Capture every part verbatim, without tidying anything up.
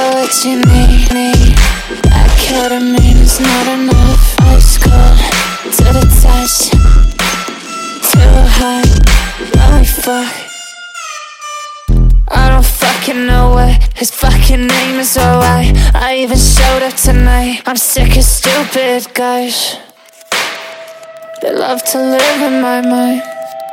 got what you need, need. That ketamine is not enough. Ice cold to the touch, too hot, let me fuck. I don't fucking know what his fucking name is or why I even showed up tonight. I'm sick of stupid guys that love to live in my mind.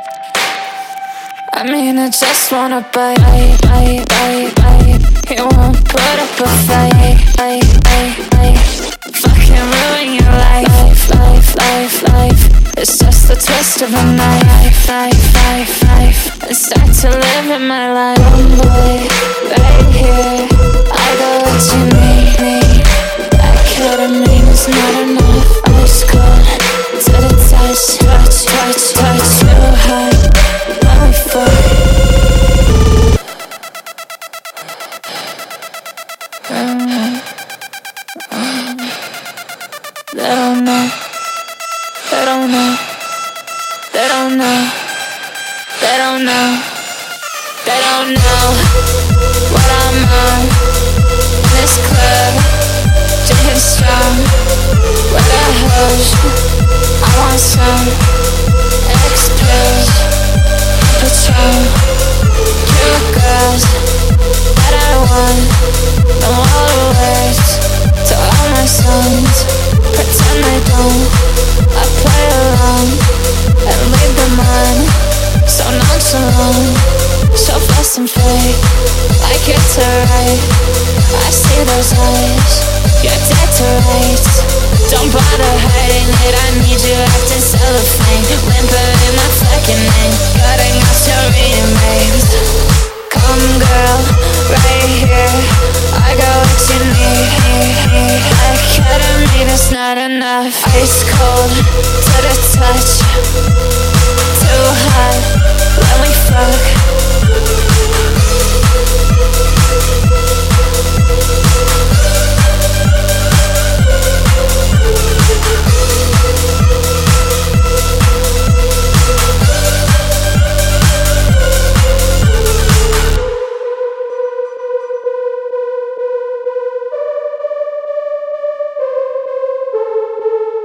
I mean, I just wanna bite, bite, bite, bite, bite. He won't put up a fight, fight, fight, fight. Fucking ruin your life, life, life, life. It's just the twist of a knife, knife, knife, knife. And start to live in my life. One boy, right here, I got what you need, need. That ketamine is not enough. Ice cold to the touch, touch, touch, touch. Too hot. Fuck. Uh, uh, they don't know. They don't know. They don't know. They don't know. They don't know what I'm on in this club, drinking strong with a host. I want some explode. Patron, you're the girls that I want. Know all the words to all my songs. Pretend I don't. I play along and leave them on. So nonchalant, so fast and free, like it's alright. I see those eyes, you're dead to rights. Don't bother hiding it, I need you wrapped in cellophane. Whimpering my fucking name, cutting out your remains. Come girl, right here, I got what you need. That ketamine is not enough. Ice cold to the touch.